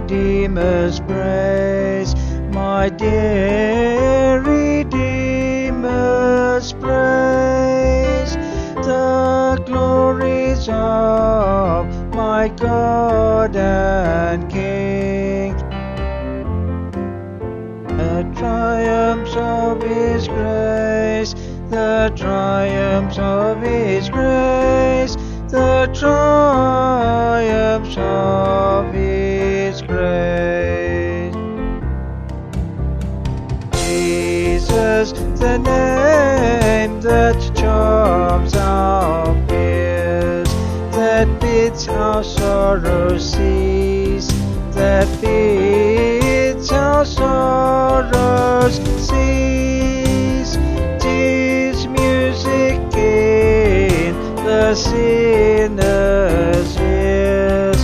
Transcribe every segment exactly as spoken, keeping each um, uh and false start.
Redeemer's praise, my dear Redeemer's praise, the glories of my God and King, the triumphs of His grace, the triumphs of His grace, the triumphs of His grace. Jesus, the name that charms our fears, that bids our sorrows cease, that bids our sorrows cease. 'Tis music in the sinner's ears,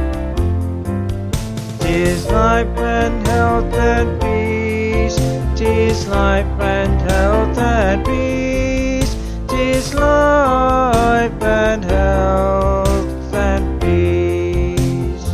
'tis life and health and peace, 'tis life and health and peace, 'tis life and health and peace.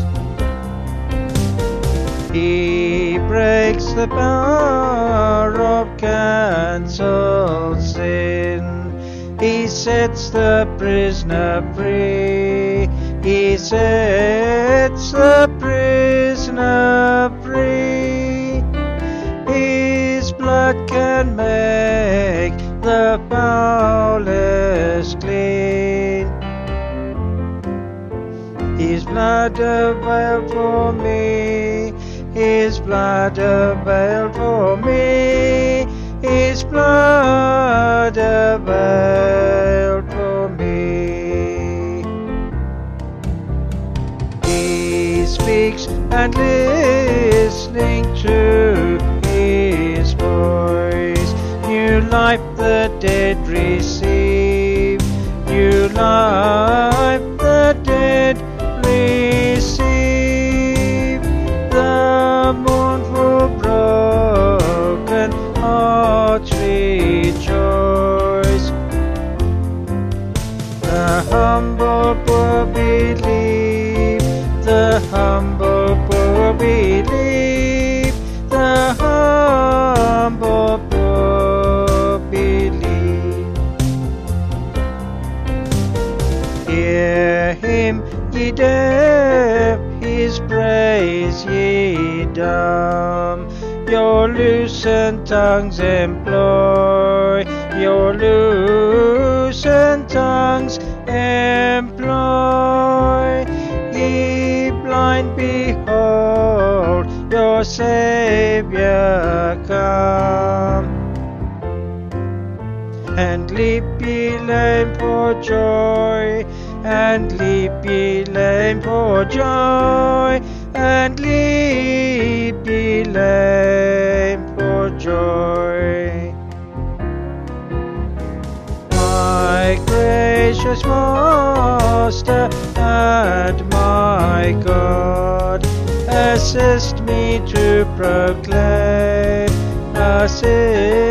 He breaks the power of cancelled sin, He sets the prisoner free, He sets the prisoner free. His blood can make the foulest clean, His blood availed for me, His blood availed for me, His blood availed for me. He speaks, and listening to His voice, new life the dead receive, new life the dead receive. The mournful broken hearts rejoice, the humble poor believe, the humble poor believe, the humble poor believe. Hear Him, ye deaf, His praise ye dumb, your loosened tongues employ, your loosened tongues employ. Ye blind, behold, your Saviour come, and leap ye lame for joy, and leap ye lame for joy, and leap ye lame for joy. My gracious Master and my God, assist me to proclaim, assist